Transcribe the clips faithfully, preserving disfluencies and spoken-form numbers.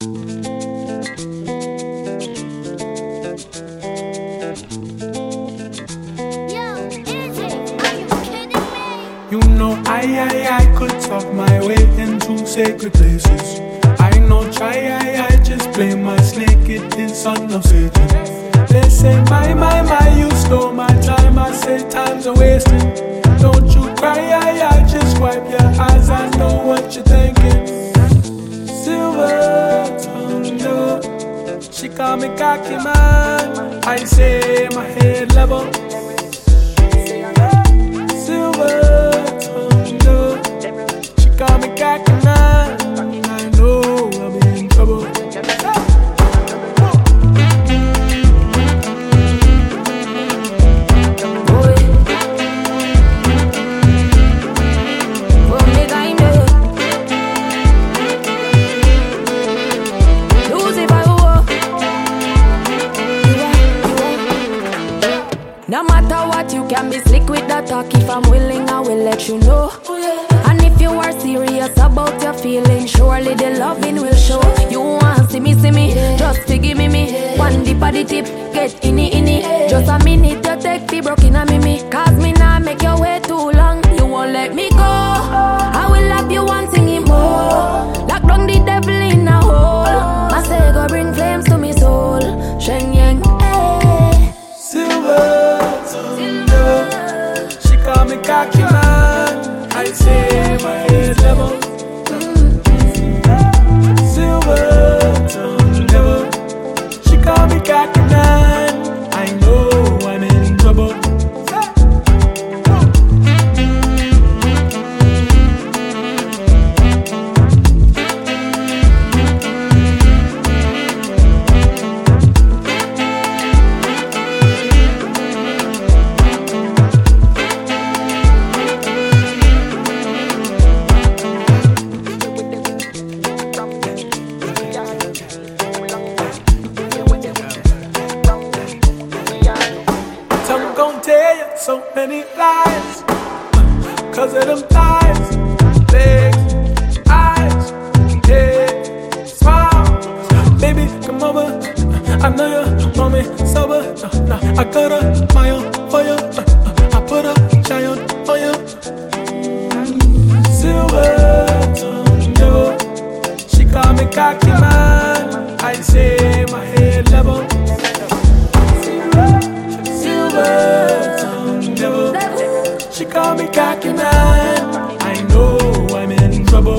You know I, I, I could talk my way into sacred places. I know try, I, I just play my snake, it is son of Satan. They say my, my, my, you stole my time. I say time's a wasting. Don't you cry, I, I just wipe your eyes. I know what you're thinking. Silver tongue, she call me cocky man. I say my head level. Silver tongue, she call me cocky man. I know I'm in trouble. No matter what, you can be slick with that talk. If I'm willing, I will let you know. And if you are serious about your feelings, surely the loving will show. You want see me, see me, just forgive me, me. One dip at the tip, get inny, inny. Just a minute, you take the broken a mimi. Cause me not make your way too long. You won't let me go. I will love you one singing more. Lock down the devil in a hole. I say go bring flames to me soul. Sheng yang, eh. Silver. She call me cocky man. I say my head level. Mm-hmm. Silver tongue devil. She call me cocky man. I know I'm in trouble. Gon' tell you so many lies, cause of them thighs, legs, eyes, head, smile. Baby, come over, I know you want me sober. uh, nah, I got a my own for you, uh, uh, I put a giant on you. Silver tongue, yo, she call me cocky man. I say my head level. She call me cocky man. I know I'm in trouble.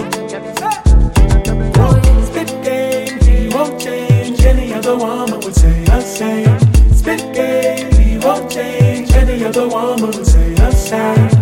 Spit game, he won't change. Any other woman would say the same. Spit game, he won't change. Any other woman would say the same.